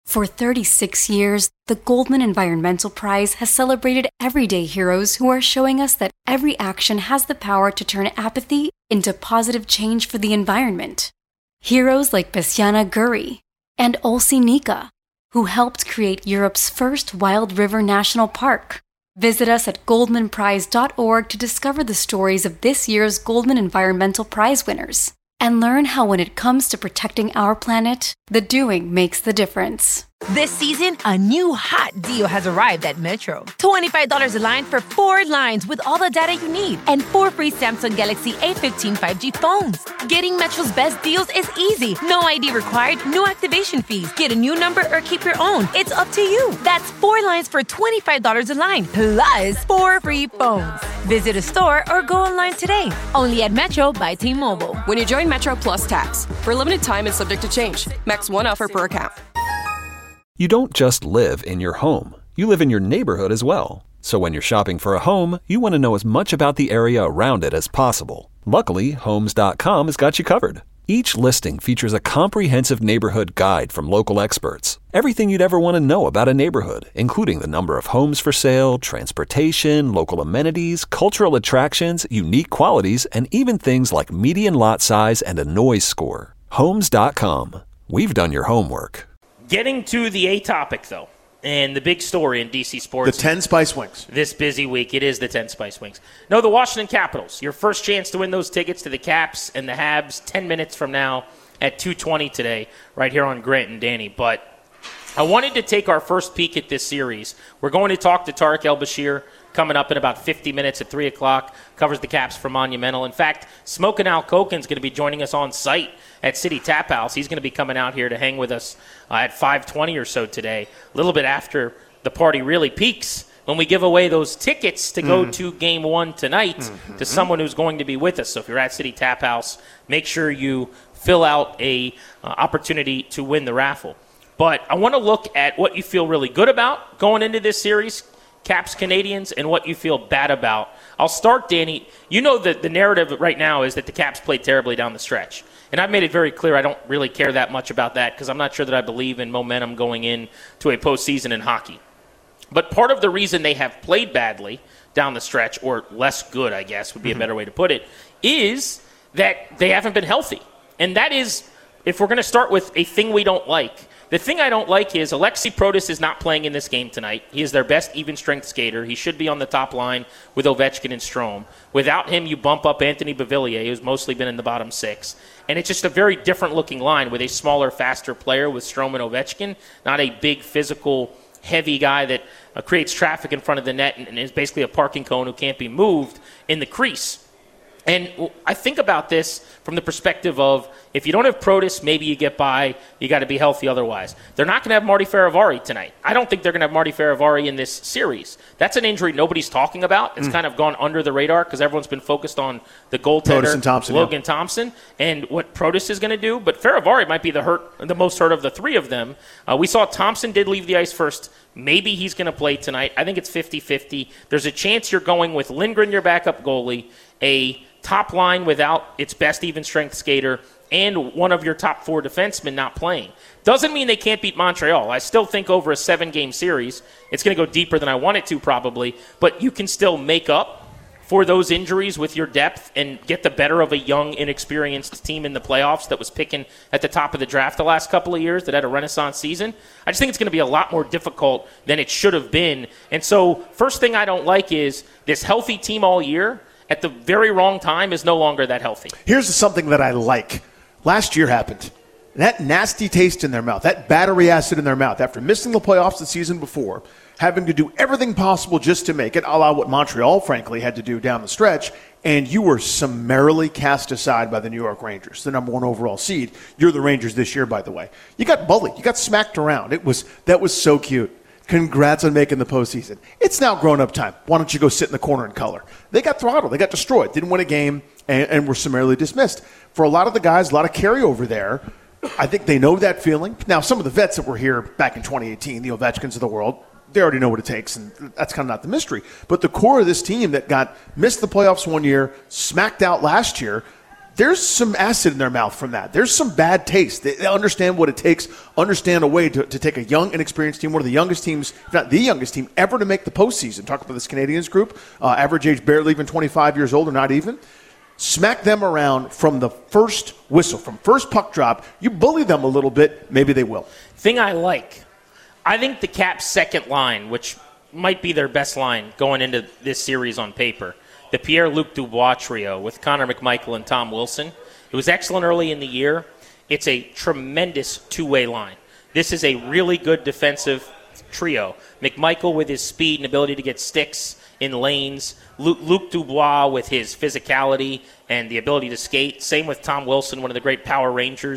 For 36 years, the Goldman Environmental Prize has celebrated everyday heroes who are showing us that every action has the power to turn apathy into positive change for the environment. Heroes like Bessiana Guri and Olsi Nika, who helped create Europe's first wild river national park. Visit us at goldmanprize.org to discover the stories of this year's Goldman Environmental Prize winners and learn how when it comes to protecting our planet, the doing makes the difference. This season, a new hot deal has arrived at Metro. $25 a line for 4 lines with all the data you need and 4 free Samsung Galaxy A15 5G phones. Getting Metro's best deals is easy. No ID required, no activation fees. Get a new number or keep your own. It's up to you. That's 4 lines for $25 a line, plus 4 free phones. Visit a store or go online today. Only at Metro by T-Mobile. When you join Metro Plus Tax, for a limited time and subject to change. Max 1 offer per account. You don't just live in your home. You live in your neighborhood as well. So when you're shopping for a home, you want to know as much about the area around it as possible. Luckily, Homes.com has got you covered. Each listing features a comprehensive neighborhood guide from local experts. Everything you'd ever want to know about a neighborhood, including the number of homes for sale, transportation, local amenities, cultural attractions, unique qualities, and even things like median lot size and a noise score. Homes.com. We've done your homework. Getting to the A topic, though, and the big story in DC sports. The 10 Spice Wings. This busy week, it is the 10 Spice Wings. No, the Washington Capitals. Your first chance to win those tickets to the Caps and the Habs 10 minutes from now at 2:20 today, right here on Grant and Danny. But I wanted to take our first peek at this series. We're going to talk to Tarek El-Bashir coming up in about 50 minutes at 3 o'clock. Covers the Caps for Monumental. In fact, Smokin' Al Koken's going to be joining us on site at City Tap House. He's going to be coming out here to hang with us at 5:20 or so today, a little bit after the party really peaks when we give away those tickets to go to Game 1 tonight to someone who's going to be with us. So if you're at City Tap House, make sure you fill out a opportunity to win the raffle. But I want to look at what you feel really good about going into this series, Caps Canadians, and what you feel bad about. I'll start, Danny. You know that the narrative right now is that the Caps played terribly down the stretch. And I've made it very clear I don't really care that much about that because I'm not sure that I believe in momentum going into a postseason in hockey. But part of the reason they have played badly down the stretch, or less good, I guess, would be a better way to put it, is that they haven't been healthy. And that is, if we're going to start with a thing we don't like, the thing I don't like is Alexi Protas is not playing in this game tonight. He is their best even-strength skater. He should be on the top line with Ovechkin and Strome. Without him, you bump up Anthony Beauvillier, who's mostly been in the bottom 6. And it's just a very different-looking line with a smaller, faster player with Strome and Ovechkin, not a big, physical, heavy guy that creates traffic in front of the net and is basically a parking cone who can't be moved in the crease. And I think about this from the perspective of if you don't have Protas, maybe you get by. You got to be healthy otherwise. They're not going to have Marty Faravari tonight. I don't think they're going to have Marty Faravari in this series. That's an injury nobody's talking about. It's kind of gone under the radar because everyone's been focused on the goaltender, Logan Thompson, and what Protas is going to do. But Faravari might be the most hurt of the three of them. We saw Thompson did leave the ice first. Maybe he's going to play tonight. I think it's 50-50. There's a chance you're going with Lindgren, your backup goalie, a top line without its best even-strength skater, and one of your top 4 defensemen not playing. Doesn't mean they can't beat Montreal. I still think over a 7-game series, it's going to go deeper than I want it to probably, but you can still make up for those injuries with your depth and get the better of a young, inexperienced team in the playoffs that was picking at the top of the draft the last couple of years that had a renaissance season. I just think it's going to be a lot more difficult than it should have been. And so first thing I don't like is this healthy team all year at the very wrong time is no longer that healthy. Here's something that I like. Last year happened. That nasty taste in their mouth, that battery acid in their mouth, after missing the playoffs the season before, having to do everything possible just to make it, a la what Montreal, frankly, had to do down the stretch, and you were summarily cast aside by the New York Rangers, the number 1 overall seed. You're the Rangers this year, by the way. You got bullied. You got smacked around. That was so cute. Congrats on making the postseason. It's now grown-up time. Why don't you go sit in the corner and color? They got throttled. They got destroyed. Didn't win a game and were summarily dismissed. For a lot of the guys, a lot of carryover there. I think they know that feeling. Now, some of the vets that were here back in 2018, the Ovechkins of the world, they already know what it takes, and that's kind of not the mystery. But the core of this team that missed the playoffs one year, smacked out last year, there's some acid in their mouth from that. There's some bad taste. They understand what it takes, understand a way to take a young, inexperienced team, one of the youngest teams, if not the youngest team, ever to make the postseason. Talk about this Canadiens group, average age barely even 25 years old or not even. Smack them around from the first whistle, from first puck drop. You bully them a little bit, maybe they will. Thing I think the Caps' second line, which might be their best line going into this series on paper, the Pierre-Luc Dubois trio with Connor McMichael and Tom Wilson. It was excellent early in the year. It's a tremendous two-way line. This is a really good defensive trio. McMichael with his speed and ability to get sticks in lanes. Luc Dubois with his physicality and the ability to skate. Same with Tom Wilson, one of the great power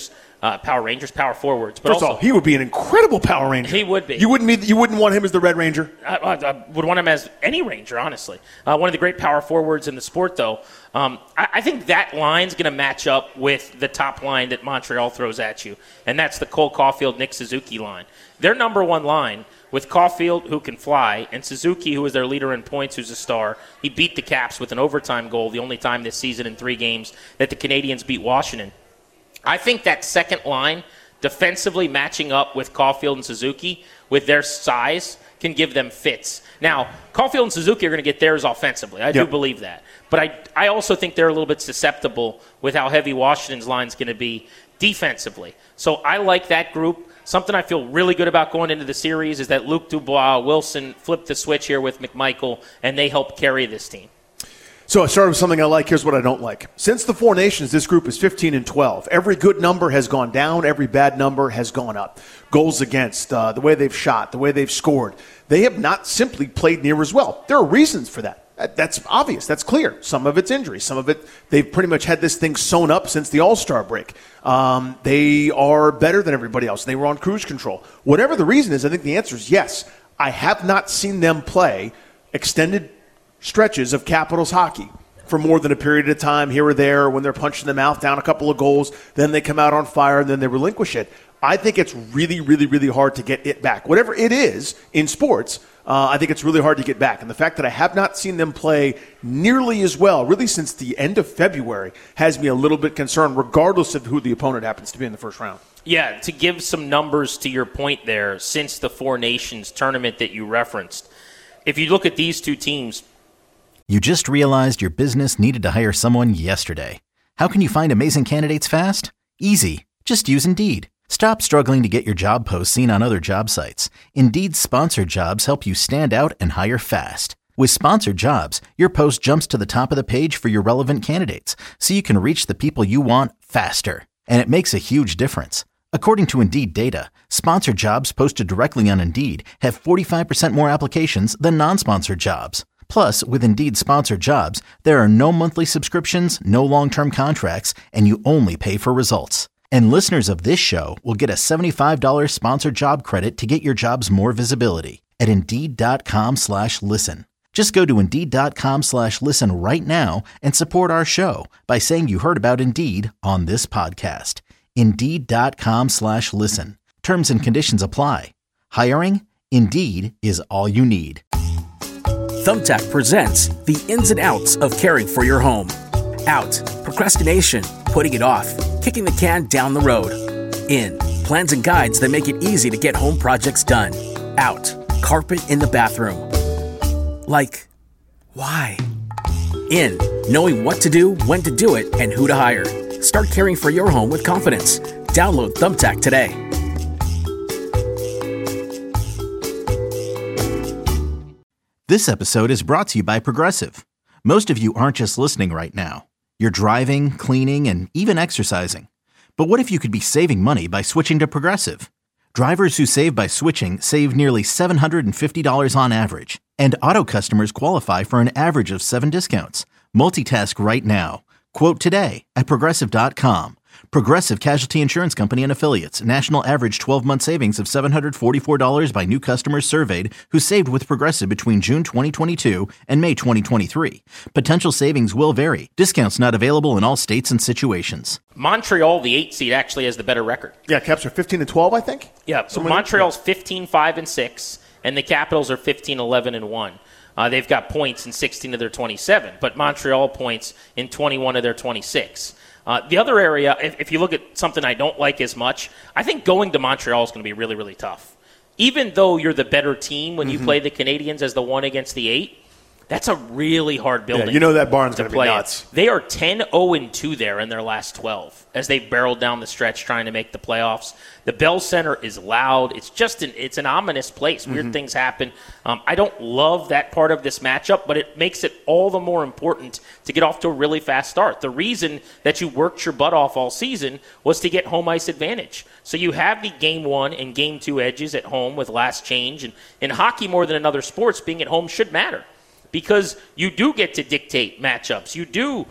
forwards. But First of all, he would be an incredible Power Ranger. He would be. You wouldn't want him as the Red Ranger? I would want him as any Ranger, honestly. One of the great power forwards in the sport, though. I think that line's going to match up with the top line that Montreal throws at you, and that's the Cole Caulfield, Nick Suzuki line. Their number one line with Caulfield, who can fly, and Suzuki, who is their leader in points, who's a star. He beat the Caps with an overtime goal, the only time this season in 3 games that the Canadiens beat Washington. I think that second line, defensively matching up with Caulfield and Suzuki, with their size, can give them fits. Now, Caulfield and Suzuki are going to get theirs offensively. I do believe that. But I also think they're a little bit susceptible with how heavy Washington's line is going to be defensively. So I like that group. Something I feel really good about going into the series is that Luc Dubois, Wilson flipped the switch here with McMichael, and they help carry this team. So I started with something I like. Here's what I don't like. Since the Four Nations, this group is 15-12. Every good number has gone down. Every bad number has gone up. Goals against, the way they've shot, the way they've scored. They have not simply played near as well. There are reasons for that. That's obvious. That's clear. Some of it's injury. Some of it, they've pretty much had this thing sewn up since the All-Star break. They are better than everybody else. They were on cruise control. Whatever the reason is, I think the answer is yes. I have not seen them play extended stretches of Capitals hockey for more than a period of time here or there when they're punching the mouth down a couple of goals, then they come out on fire, and then they relinquish it. I think it's really, really, really hard to get it back. Whatever it is in sports, I think it's really hard to get back. And the fact that I have not seen them play nearly as well, really since the end of February, has me a little bit concerned, regardless of who the opponent happens to be in the first round. Yeah, to give some numbers to your point there, since the Four Nations tournament that you referenced, if you look at these two teams. You just realized your business needed to hire someone yesterday. How can you find amazing candidates fast? Easy. Just use Indeed. Stop struggling to get your job posts seen on other job sites. Indeed's sponsored jobs help you stand out and hire fast. With sponsored jobs, your post jumps to the top of the page for your relevant candidates, so you can reach the people you want faster. And it makes a huge difference. According to Indeed data, sponsored jobs posted directly on Indeed have 45% more applications than non-sponsored jobs. Plus, with Indeed sponsored jobs, there are no monthly subscriptions, no long-term contracts, and you only pay for results. And listeners of this show will get a $75 sponsored job credit to get your jobs more visibility at Indeed.com/listen. Just go to Indeed.com/listen right now and support our show by saying you heard about Indeed on this podcast. Indeed.com/listen. Terms and conditions apply. Hiring? Indeed is all you need. Thumbtack presents the ins and outs of caring for your home. Out, procrastination, putting it off, kicking the can down the road. In, plans and guides that make it easy to get home projects done. Out, carpet in the bathroom. Like, why? In, knowing what to do, when to do it, and who to hire. Start caring for your home with confidence. Download Thumbtack today. This episode is brought to you by Progressive. Most of you aren't just listening right now. You're driving, cleaning, and even exercising. But what if you could be saving money by switching to Progressive? Drivers who save by switching save nearly $750 on average. And auto customers qualify for an average of 7 discounts. Multitask right now. Quote today at Progressive.com. Progressive Casualty Insurance Company and Affiliates. National average 12-month savings of $744 by new customers surveyed who saved with Progressive between June 2022 and May 2023. Potential savings will vary. Discounts not available in all states and situations. Montreal, the 8 seed, actually has the better record. Yeah, Caps are 15-12, I think. Yeah, so Montreal's 15-5-6, and the Capitals are 15-11-1. They've got points in 16 of their 27, but Montreal points in 21 of their 26. The other area, if you look at something I don't like as much, I think going to Montreal is going to be really, really tough. Even though you're the better team when you play the Canadiens as the 1 against the 8, that's a really hard building. Yeah, you know that barn's going to be nuts. They are 10-0-2 there in their last 12 as they've barreled down the stretch trying to make the playoffs. The Bell Center is loud. It's just it's an ominous place. Weird things happen. I don't love that part of this matchup, but it makes it all the more important to get off to a really fast start. The reason that you worked your butt off all season was to get home ice advantage. So you have the Game 1 and Game 2 edges at home with last change. And in hockey, more than in other sports, being at home should matter, because you do get to dictate matchups. You do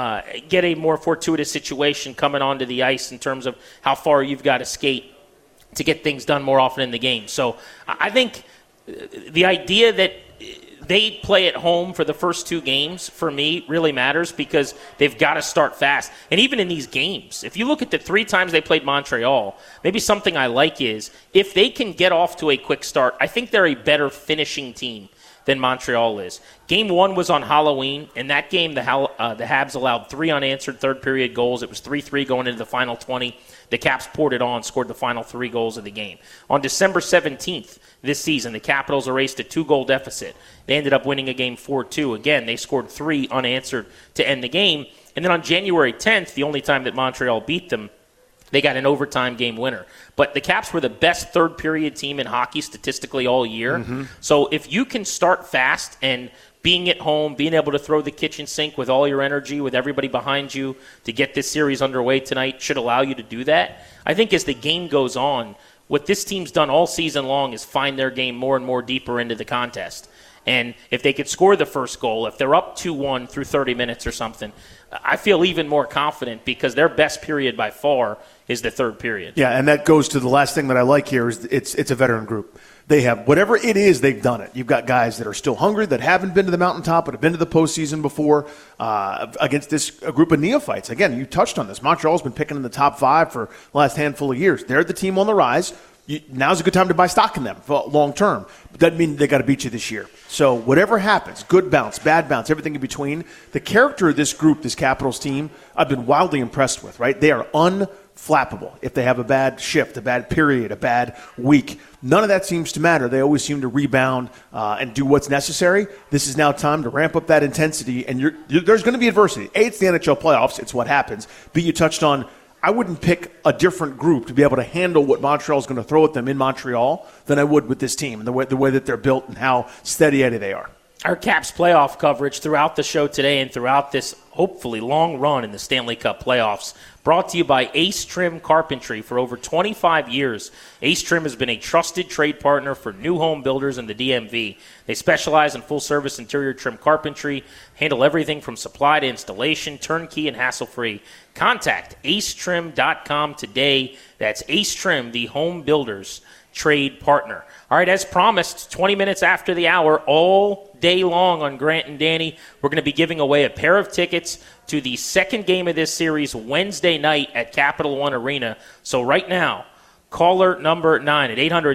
get a more fortuitous situation coming onto the ice in terms of how far you've got to skate to get things done more often in the game. So I think the idea that they play at home for the first 2 games, for me, really matters, because they've got to start fast. And even in these games, if you look at the 3 times they played Montreal, maybe something I like is if they can get off to a quick start, I think they're a better finishing team than Montreal is. Game 1 was on Halloween. In that game, the Habs allowed 3 unanswered third-period goals. It was 3-3 going into the final 20. The Caps poured it on, scored the final 3 goals of the game. On December 17th this season, the Capitals erased a 2-goal deficit. They ended up winning a game 4-2. Again, they scored 3 unanswered to end the game. And then on January 10th, the only time that Montreal beat them, they got an overtime game winner. But the Caps were the best third-period team in hockey statistically all year. So if you can start fast and being at home, being able to throw the kitchen sink with all your energy, with everybody behind you to get this series underway tonight should allow you to do that. I think as the game goes on, what this team's done all season long is find their game more and more deeper into the contest. And if they could score the first goal, if they're up 2-1 through 30 minutes or something, I feel even more confident, because their best period by far is the third period. Yeah, and that goes to the last thing that I like here is it's a veteran group. They have whatever it is, they've done it. You've got guys that are still hungry, that haven't been to the mountaintop, but have been to the postseason before against this group of neophytes. Again, you touched on this. Montreal's been picking in the top 5 for the last handful of years. They're the team on the rise. Now's a good time to buy stock in them for long term. But that doesn't mean they got to beat you this year. So whatever happens, good bounce, bad bounce, everything in between, the character of this group, this Capitals team, I've been wildly impressed with, right? They are unflappable. If they have a bad shift, a bad period, a bad week, none of that seems to matter. They always seem to rebound and do what's necessary. This is now time to ramp up that intensity, and there's going to be adversity. A, it's the NHL playoffs. It's what happens. B, you touched on, I wouldn't pick a different group to be able to handle what Montreal's going to throw at them in Montreal than I would with this team and the way that they're built and how steady-eddy they are. Our Caps playoff coverage throughout the show today and throughout this hopefully long run in the Stanley Cup playoffs, brought to you by Ace Trim Carpentry. For over 25 years, Ace Trim has been a trusted trade partner for new home builders in the DMV. They specialize in full-service interior trim carpentry, handle everything from supply to installation, turnkey and hassle-free. Contact acetrim.com today. That's Ace Trim, the home builders trade partner. All right, as promised, 20 minutes after the hour, all day long on Grant and Danny, we're going to be giving away a pair of tickets to the second game of this series Wednesday night at Capital One Arena. So right now, caller number 9 at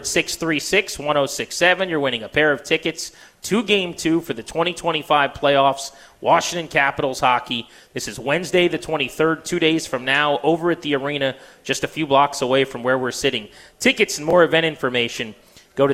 800-636-1067. You're winning a pair of tickets to Game 2 for the 2025 playoffs, Washington Capitals hockey. This is Wednesday the 23rd, 2 days from now, over at the arena, just a few blocks away from where we're sitting. Tickets and more event information, go to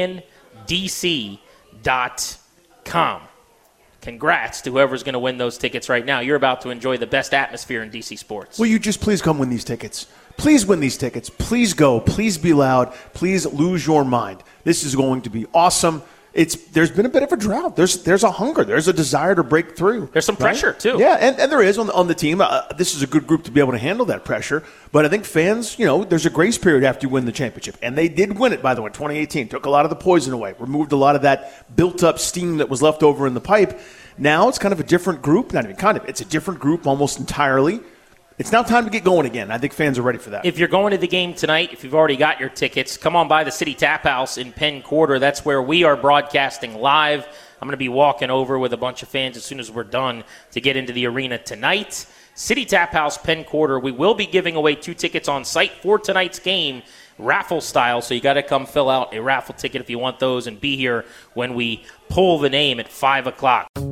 thefandc.com. Congrats to whoever's going to win those tickets right now. You're about to enjoy the best atmosphere in DC sports. Will you just please come win these tickets? Please win these tickets. Please go. Please be loud. Please lose your mind. This is going to be awesome. There's been a bit of a drought. There's a hunger. There's a desire to break through. There's some pressure, too. Yeah, and there is on the team. This is a good group to be able to handle that pressure. But I think fans, there's a grace period after you win the championship. And they did win it, by the way, in 2018. Took a lot of the poison away. Removed a lot of that built-up steam that was left over in the pipe. Now it's kind of a different group. Not even kind of. It's a different group almost entirely. It's now time to get going again. I think fans are ready for that. If you're going to the game tonight, if you've already got your tickets, come on by the City Tap House in Penn Quarter. That's where we are broadcasting live. I'm going to be walking over with a bunch of fans as soon as we're done to get into the arena tonight. City Tap House, Penn Quarter. We will be giving away 2 tickets on site for tonight's game, raffle style. So you got to come fill out a raffle ticket if you want those and be here when we pull the name at 5 o'clock.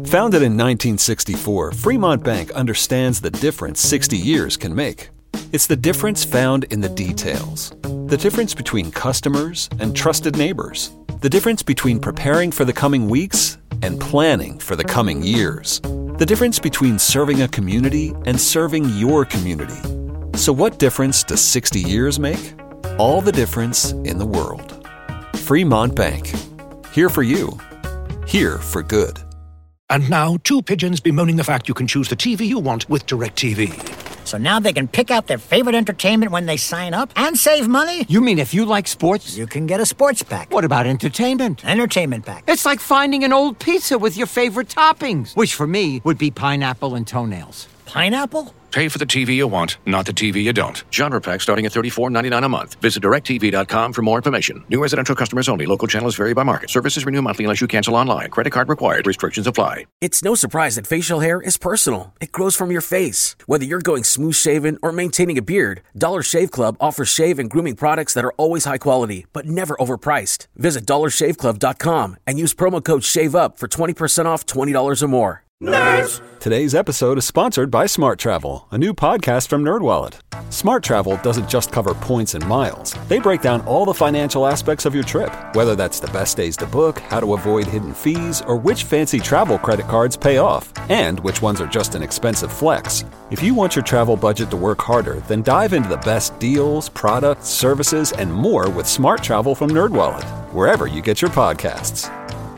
Founded in 1964, Fremont Bank understands the difference 60 years can make. It's the difference found in the details. The difference between customers and trusted neighbors. The difference between preparing for the coming weeks and planning for the coming years. The difference between serving a community and serving your community. So what difference does 60 years make? All the difference in the world. Fremont Bank. Here for you. Here for good. And now, two pigeons bemoaning the fact you can choose the TV you want with DirecTV. So now they can pick out their favorite entertainment when they sign up and save money? You mean if you like sports? You can get a sports pack. What about entertainment? Entertainment pack. It's like finding an old pizza with your favorite toppings, which for me would be pineapple and toenails. Pineapple? Pay for the TV you want, not the TV you don't. Genre pack starting at $34.99 a month. Visit DirecTV.com for more information. New residential customers only. Local channels vary by market. Services renew monthly unless you cancel online. Credit card required. Restrictions apply. It's no surprise that facial hair is personal. It grows from your face. Whether you're going smooth shaven or maintaining a beard, Dollar Shave Club offers shave and grooming products that are always high quality, but never overpriced. Visit DollarShaveClub.com and use promo code SHAVEUP for 20% off $20 or more. Nerds! Today's episode is sponsored by Smart Travel, a new podcast from NerdWallet. Smart Travel doesn't just cover points and miles. They break down all the financial aspects of your trip, whether that's the best days to book, how to avoid hidden fees, or which fancy travel credit cards pay off, and which ones are just an expensive flex. If you want your travel budget to work harder, then dive into the best deals, products, services, and more with Smart Travel from NerdWallet, wherever you get your podcasts.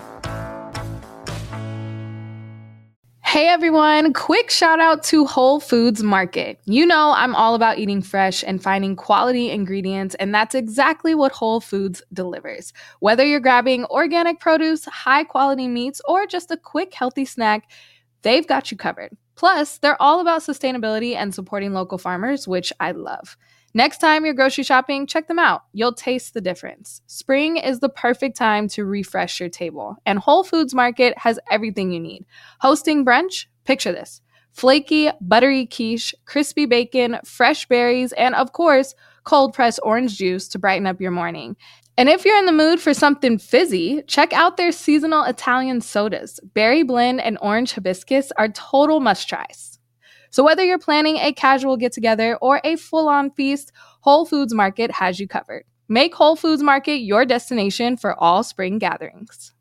Hey everyone, quick shout out to Whole Foods Market. You know I'm all about eating fresh and finding quality ingredients, and that's exactly what Whole Foods delivers. Whether you're grabbing organic produce, high quality meats, or just a quick healthy snack, they've got you covered. Plus, they're all about sustainability and supporting local farmers, which I love. Next time you're grocery shopping, check them out. You'll taste the difference. Spring is the perfect time to refresh your table, and Whole Foods Market has everything you need. Hosting brunch? Picture this. Flaky, buttery quiche, crispy bacon, fresh berries, and of course, cold-pressed orange juice to brighten up your morning. And if you're in the mood for something fizzy, check out their seasonal Italian sodas. Berry blend and orange hibiscus are total must-tries. So whether you're planning a casual get-together or a full-on feast, Whole Foods Market has you covered. Make Whole Foods Market your destination for all spring gatherings.